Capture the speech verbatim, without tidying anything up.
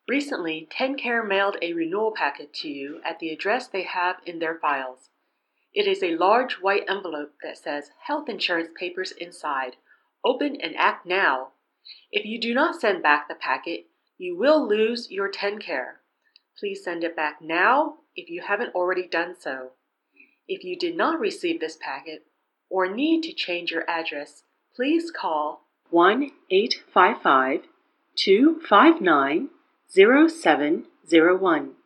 Recently, TennCare mailed a renewal packet to you at the address they have in their files. It is a large white envelope that says health insurance papers inside. Open and act now. If you do not send back the packet, you will lose your TennCare. Please send it back now if you haven't already done so. If you did not receive this packet or need to change your address, please call one eight five five, two five nine, zero seven zero one.